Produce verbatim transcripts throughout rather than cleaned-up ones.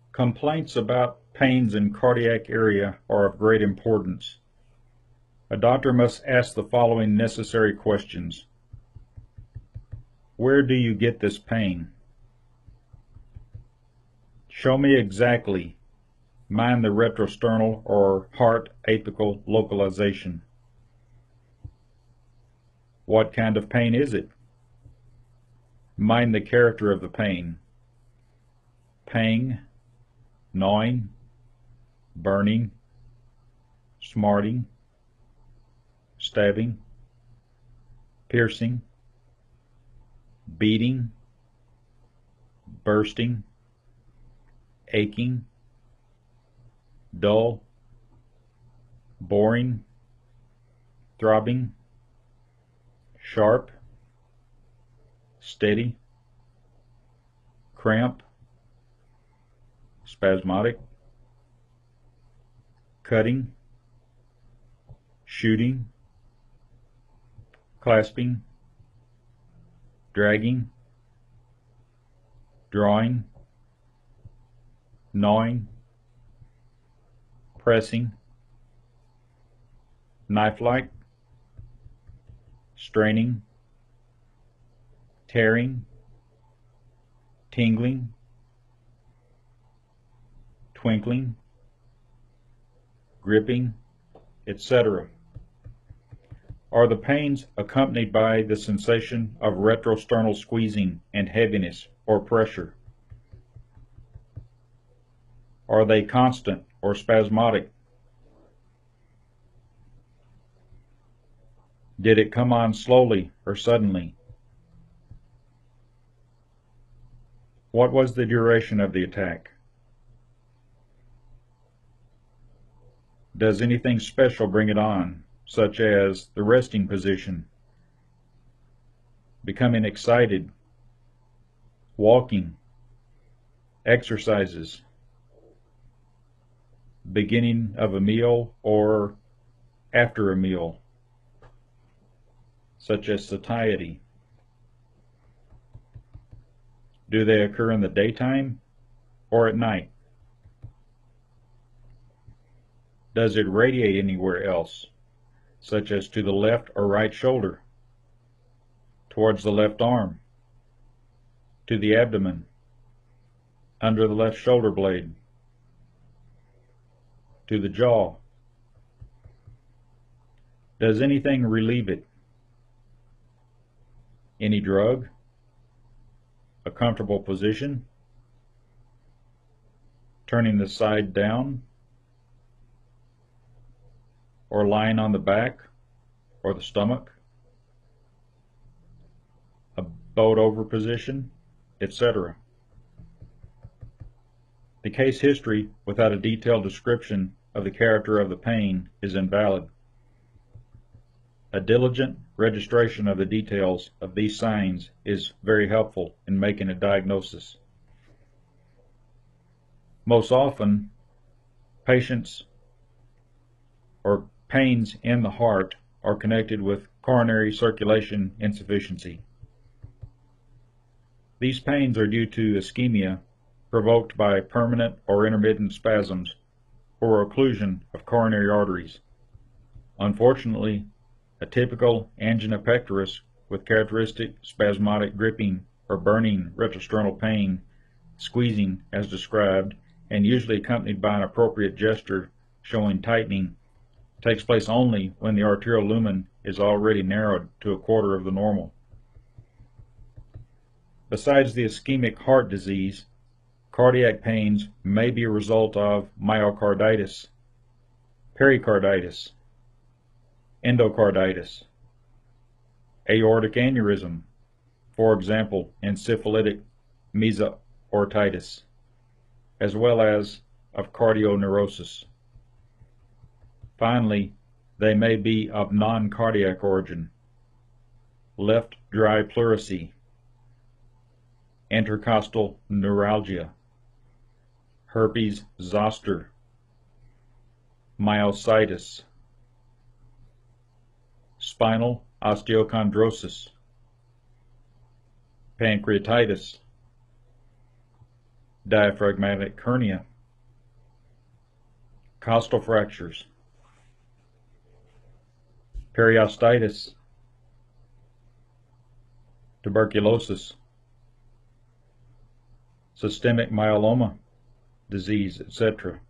Complaints about pains in cardiac area are of great importance. A doctor must ask the following necessary questions. Where do you get this pain? Show me exactly. Mind the retrosternal or heart apical localization. What kind of pain is it? Mind the character of the pain. Pang, gnawing, burning, smarting, stabbing, piercing, beating, bursting, aching, dull, boring, throbbing, sharp, steady, cramp, spasmodic, cutting, shooting, clasping, dragging, drawing, gnawing, pressing, knife-like, straining, tearing, tingling, twinkling, gripping, et cetera. Are the pains accompanied by the sensation of retrosternal squeezing and heaviness or pressure? Are they constant or spasmodic? Did it come on slowly or suddenly? What was the duration of the attack? Does anything special bring it on, such as the resting position, becoming excited, walking, exercises, beginning of a meal or after a meal, such as satiety? Do they occur in the daytime or at night? Does it radiate anywhere else, such as to the left or right shoulder, towards the left arm, to the abdomen, under the left shoulder blade, to the jaw? Does anything relieve it? Any drug? A comfortable position? Turning the side down? Or lying on the back or the stomach? A bowed over position, et cetera. The case history without a detailed description of the character of the pain is invalid. A diligent registration of the details of these signs is very helpful in making a diagnosis. Most often, patients or pains in the heart are connected with coronary circulation insufficiency. These pains are due to ischemia provoked by permanent or intermittent spasms or occlusion of coronary arteries. Unfortunately, a typical angina pectoris with characteristic spasmodic gripping or burning retrosternal pain, squeezing as described, and usually accompanied by an appropriate gesture showing tightening, takes place only when the arterial lumen is already narrowed to a quarter of the normal. Besides the ischemic heart disease, cardiac pains may be a result of myocarditis, pericarditis, endocarditis, aortic aneurysm, for example, encephalitic mesoaortitis, as well as of cardioneurosis. Finally, they may be of non-cardiac origin: left dry pleurisy, intercostal neuralgia, herpes zoster, myositis, spinal osteochondrosis, pancreatitis, diaphragmatic hernia, costal fractures, periostitis, tuberculosis, systemic myeloma disease, et cetera.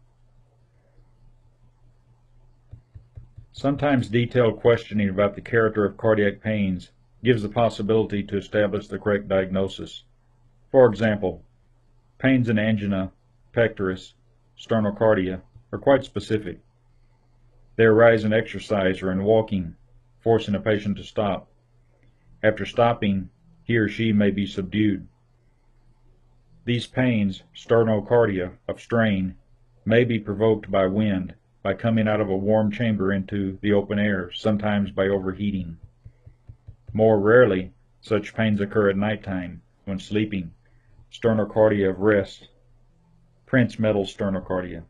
Sometimes detailed questioning about the character of cardiac pains gives the possibility to establish the correct diagnosis. For example, pains in angina pectoris, sternocardia are quite specific. They arise in exercise or in walking, forcing a patient to stop. After stopping, he or she may be subdued. These pains, sternocardia, of strain, may be provoked by wind, by coming out of a warm chamber into the open air, sometimes by overheating. More rarely, such pains occur at nighttime, when sleeping, sternocardia of rest, Prince-Metal sternocardia.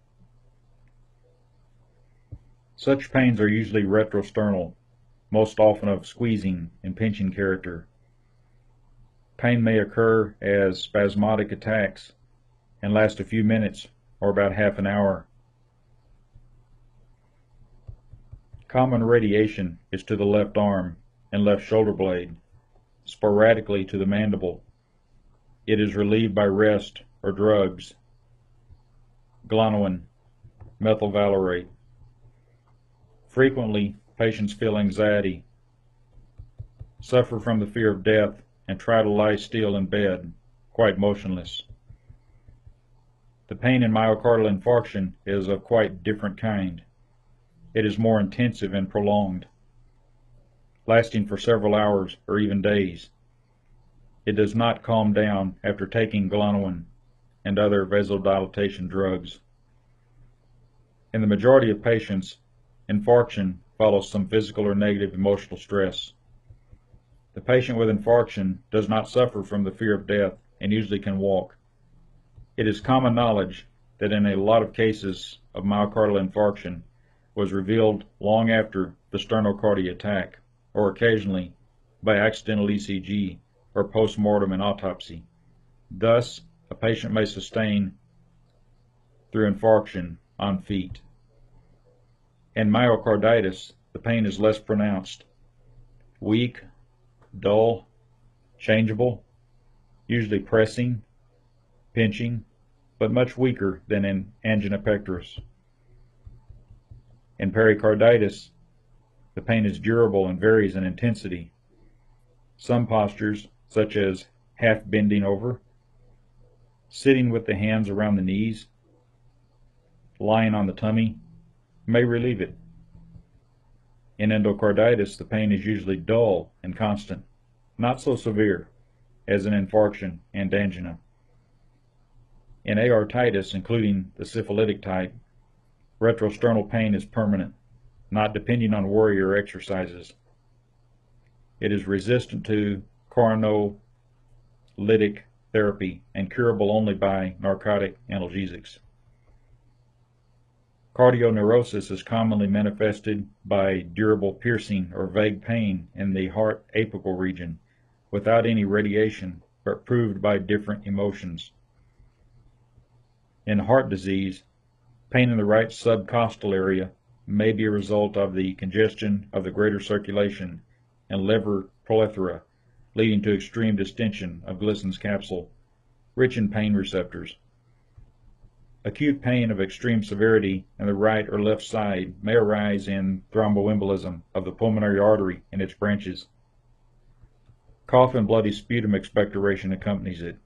Such pains are usually retrosternal, most often of squeezing and pinching character. Pain may occur as spasmodic attacks and last a few minutes or about half an hour. Common radiation is to the left arm and left shoulder blade, sporadically to the mandible. It is relieved by rest or drugs, Glanoin, methylvalorate. Frequently, patients feel anxiety, suffer from the fear of death, and try to lie still in bed, quite motionless. The pain in myocardial infarction is of quite different kind. It is more intensive and prolonged, lasting for several hours or even days. It does not calm down after taking Glanoin and other vasodilatation drugs. In the majority of patients, infarction follows some physical or negative emotional stress. The patient with infarction does not suffer from the fear of death and usually can walk. It is common knowledge that in a lot of cases of myocardial infarction was revealed long after the sternocardia attack, or occasionally by accidental E C G or post-mortem and autopsy. Thus, a patient may sustain through infarction on feet. In myocarditis, the pain is less pronounced, weak, dull, changeable, usually pressing, pinching, but much weaker than in angina pectoris. In pericarditis, the pain is durable and varies in intensity. Some postures, such as half bending over, sitting with the hands around the knees, lying on the tummy, may relieve it. In endocarditis, the pain is usually dull and constant, not so severe as in infarction and angina. In aortitis, including the syphilitic type, retrosternal pain is permanent, not depending on worry or exercises. It is resistant to coronolytic therapy and curable only by narcotic analgesics. Cardioneurosis is commonly manifested by durable piercing or vague pain in the heart apical region without any radiation, but proved by different emotions. In heart disease, pain in the right subcostal area may be a result of the congestion of the greater circulation and lever plethora, leading to extreme distension of Glissen's capsule, rich in pain receptors. Acute pain of extreme severity in the right or left side may arise in thromboembolism of the pulmonary artery and its branches. Cough and bloody sputum expectoration accompanies it.